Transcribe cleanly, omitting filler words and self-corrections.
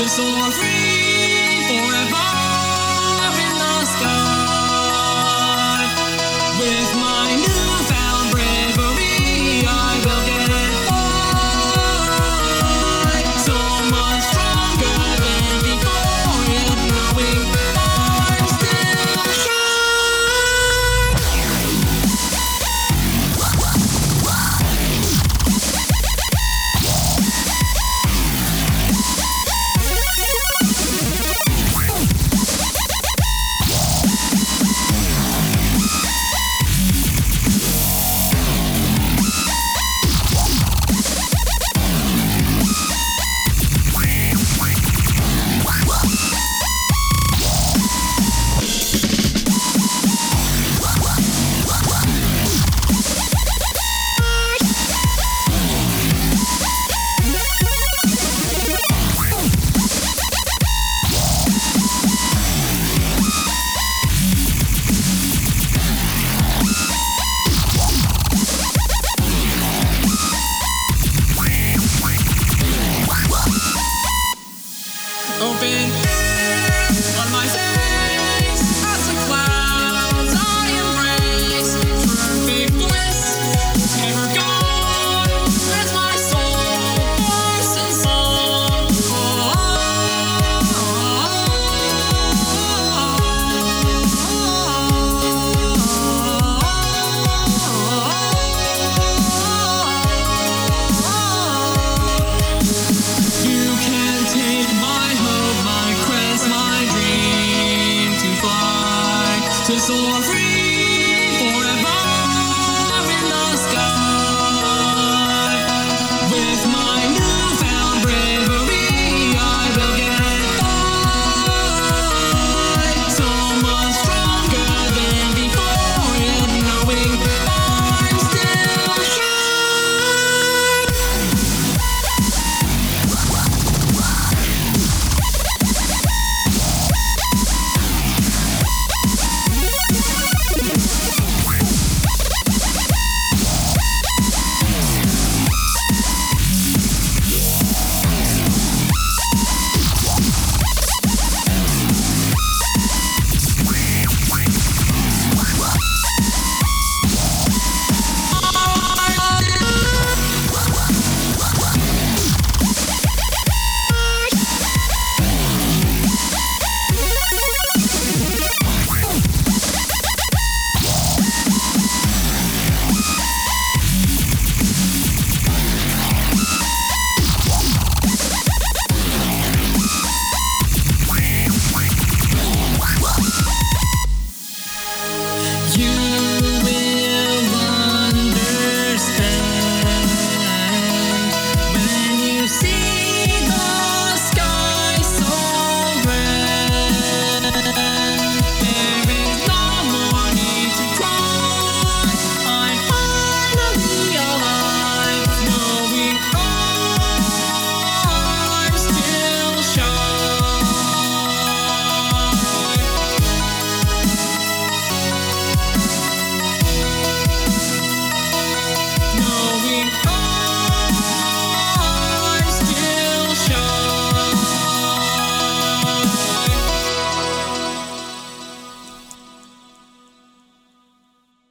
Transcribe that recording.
to soar free forever in the sky. With my newfound bravery, I will get by. So much stronger than before, yet knowing I'm still open on my face as the clouds I embrace. Perfect bliss, never gone as my soul bursts in song. You can't take my hope, my quest, my dream to fly, to soar free.